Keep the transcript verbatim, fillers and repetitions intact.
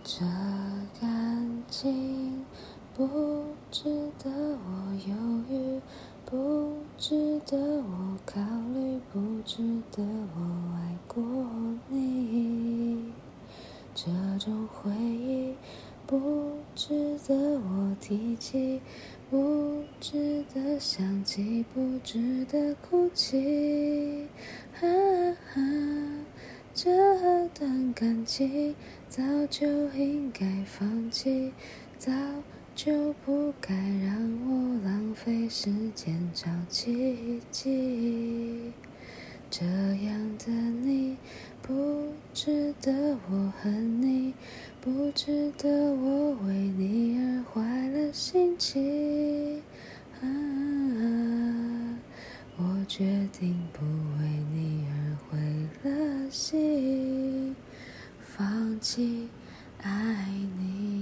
这感情不值得我犹豫，不值得我考虑，不值得我爱过你。这种回忆不值得我提起，不值得想起，不值得哭泣。哈哈，这段感情早就应该放弃，早就不该让我浪费时间找奇迹。这样的你不值得我恨你，不值得我为你而坏了心情。啊，我决定不为你而灰了心，放弃爱你。